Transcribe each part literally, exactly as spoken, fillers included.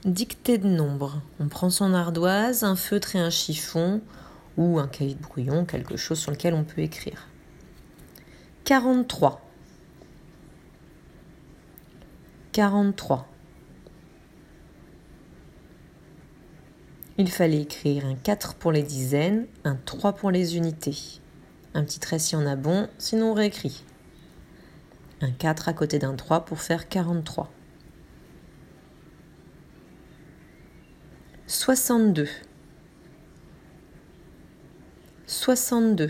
Dictée de nombres. On prend son ardoise, un feutre et un chiffon, ou un cahier de brouillon, quelque chose sur lequel on peut écrire. quarante-trois. quarante-trois. Il fallait écrire un quatre pour les dizaines, un trois pour les unités. Un petit trait si on a bon, sinon on réécrit. Un quatre à côté d'un trois pour faire quarante-trois. soixante-deux. soixante-deux.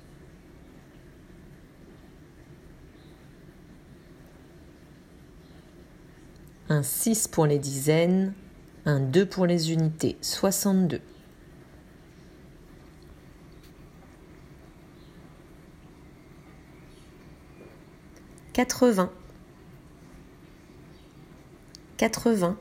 Un six pour les dizaines, un deux pour les unités, soixante-deux. quatre-vingts. quatre-vingts.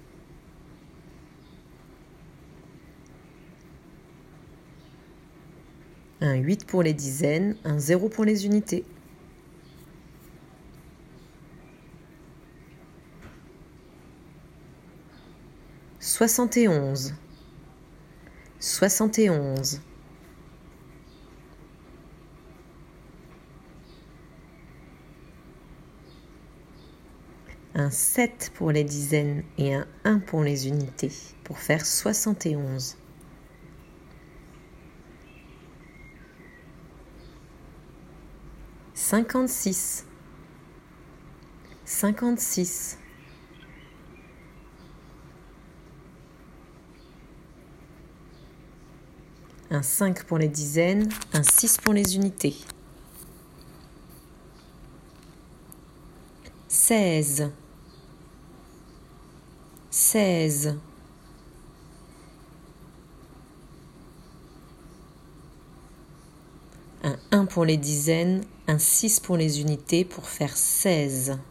Un huit pour les dizaines, un zéro pour les unités. soixante et onze. soixante et onze. Un sept pour les dizaines et un un pour les unités, pour faire soixante et onze. cinquante-six. cinquante-six. Un cinq pour les dizaines, un six pour les unités. seize. seize. Un un pour les dizaines, un six pour les unités pour faire seize.